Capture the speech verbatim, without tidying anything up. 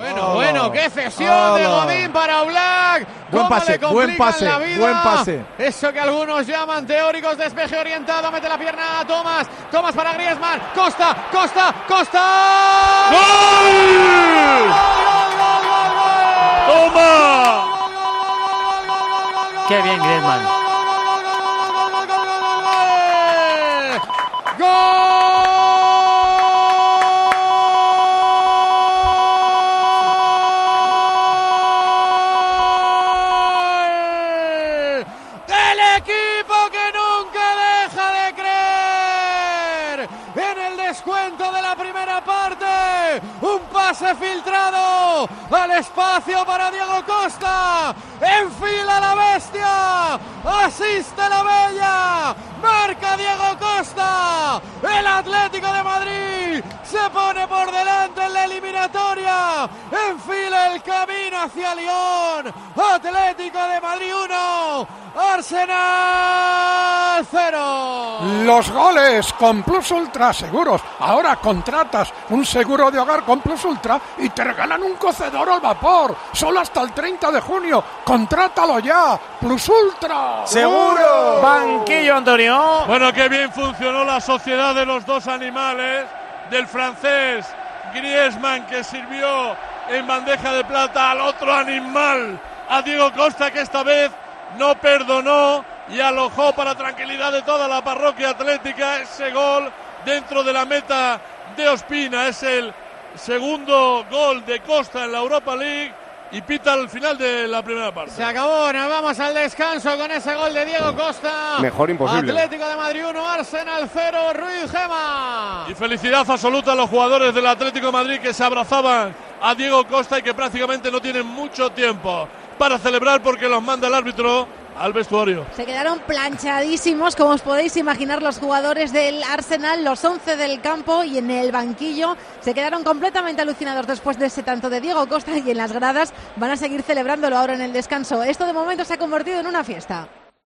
Bueno, Hola. bueno, qué cesión Hola. de Godín para Oblak. Buen ¿Cómo pase, le complican buen pase, la vida? buen pase. Eso que algunos llaman teóricos despeje orientado. Mete la pierna a Thomas. Thomas para Griezmann. Costa, Costa, Costa. ¡Gol! ¡Toma! Qué bien Griezmann. Pase filtrado al espacio para Diego Costa, enfila la bestia, asiste la bella, marca Diego Costa, el Atlético de Madrid se pone por delante en la eliminatoria, enfila el camino hacia Lyon, Atlético de Madrid uno, Arsenal cero. Los goles con Plus Ultra Seguros. Ahora contratas un seguro de hogar con Plus Ultra y te regalan un cocedor al vapor. Solo hasta el treinta de junio. Contrátalo ya. Plus Ultra. ¡Seguro! Banquillo, Antonio. Bueno, qué bien funcionó la sociedad de los dos animales. Del francés Griezmann, que sirvió en bandeja de plata al otro animal, a Diego Costa, que esta vez no perdonó y alojó para tranquilidad de toda la parroquia atlética ese gol dentro de la meta de Ospina. Es el segundo gol de Costa en la Europa League y pita al final de la primera parte. Se acabó, nos vamos al descanso con ese gol de Diego Costa. Mejor imposible. Atlético de Madrid uno, Arsenal cero, Ruiz Gema. Y felicidad absoluta a los jugadores del Atlético de Madrid que se abrazaban a Diego Costa y que prácticamente no tienen mucho tiempo para celebrar porque los manda el árbitro al vestuario. Se quedaron planchadísimos, como os podéis imaginar, los jugadores del Arsenal, los once del campo, y en el banquillo se quedaron completamente alucinados después de ese tanto de Diego Costa, y en las gradas van a seguir celebrándolo ahora en el descanso. Esto de momento se ha convertido en una fiesta.